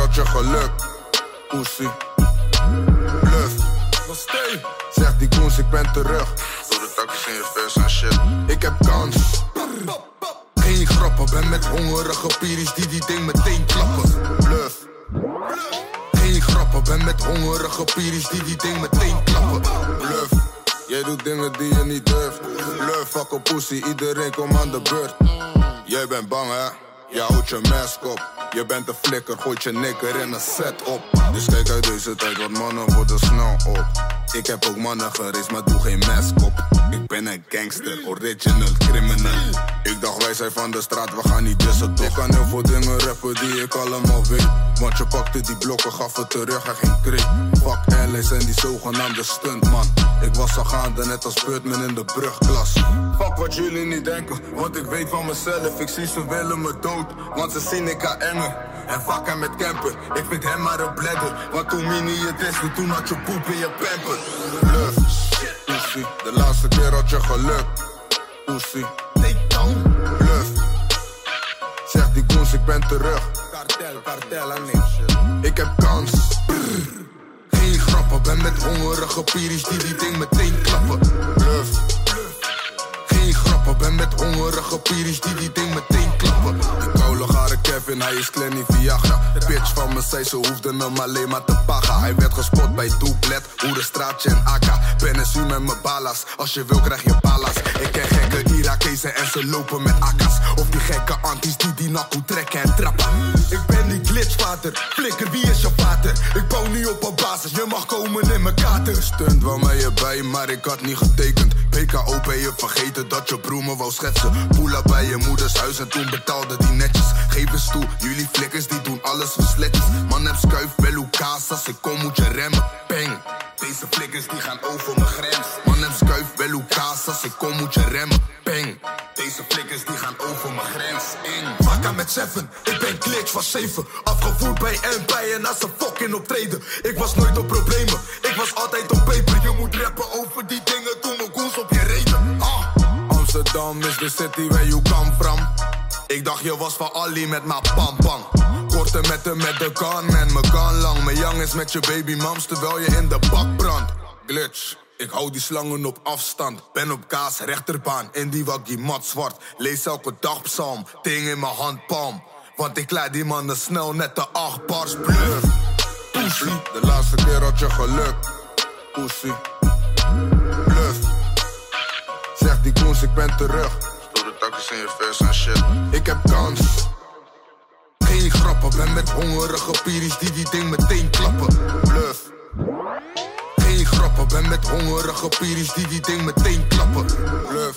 had je geluk. Pussy. Bluff. Zegt die goons, ik ben terug. Doe de takjes in je vers en shit. Ik heb kans. Geen grappen, ben met hongerige piries die ding meteen klappen. Bluff. Geen grappen, ben met hongerige piries die ding meteen klappen. Bluff. Jij doet dingen die je niet durft. Bluff, fuck een pussy, iedereen kom aan de beurt. Jij bent bang hè, je houdt je mask op. Je bent een flikker, gooit je nikker in een set op. Dus kijk uit deze tijd, want mannen worden snel op. Ik heb ook mannen gereisd, maar doe geen mask op. Ik ben een gangster, original criminal. Ik dacht wij zijn van de straat, we gaan niet dissen toch. Ik kan heel veel dingen rappen die ik allemaal weet. Want je pakte die blokken, gaf het terug en geen kreet. Fuck Alice en die zogenaamde stuntman. Ik was al gaande net als Birdman in de brugklas. Fuck wat jullie niet denken, want ik weet van mezelf. Ik zie ze willen me dood, want ze zien ik ga enger. En fuck hem met camper, ik vind hem maar een bladder. Want toen mini het is, toen had je poep in je pamper. Bluff, pussy, de laatste keer had je geluk. Pussy, bluff. Zegt die goons, ik ben terug. Kartel en niks. Ik heb kans. Geen grappen, ben met hongerige piries die ding meteen klappen. Bluff. Geen grappen, ben met hongerige piries die ding meteen klappen. Die koude gare Kevin, hij is Clenny Viagra. De bitch van me zei ze hoefden hem alleen maar te paga. Hij werd gespot bij Doublet, Hoerenstraatje en Akka. Benesu met mijn balas, als je wil krijg je balas. Ik ken gekke Irakezen en ze lopen met akka's. Of die gekke anties die nakkoe trekken en trappen. Ik ben die glitchvater, flikker wie is je vader? Ik bouw nu op een basis, je mag komen in mijn kater. Stunt wel mij erbij, maar ik had niet getekend. PKO ben je vergeten dat je broer me wou schetsen. Poela bij je moeders huis en toen betaalde die netjes. Geef eens toe, jullie flikkers die doen alles voor sletjes. Man heb skuif, wel hoe kaas, als ik kom moet je remmen. Bang, deze flikkers die gaan over mijn grens. Man heb skuif, wel hoe kaas, als ik kom moet je remmen. Bang, deze flikkers die gaan over mijn grens. Vakka met 7, ik ben glitch van 7. Afgevoerd bij Empire en als een fucking optreden. Ik was nooit op problemen, ik was altijd op paper. Je moet rappen over die dingen, toen mijn goons op je reden. Amsterdam is de city where you come from. Ik dacht je was van Ali met mijn pam-pam. Korte met de gun en mijn gun lang. Mijn young is met je baby mams terwijl je in de bak brandt. Glitch, ik hou die slangen op afstand. Ben op kaas, rechterbaan, in die waggie mat zwart. Lees elke dag psalm, ding in mijn handpalm. Want ik leid die mannen snel net de 8 bars bluff. Pussy, de laatste keer had je geluk. Pussy, bluff. Zegt die goons, ik ben terug. Doe de takjes in je vers en shit. Ik heb kans. Geen grappen, ben met hongerige piries die ding meteen klappen. Bluff. Geen grappen, ben met hongerige piries die ding meteen klappen. Bluff.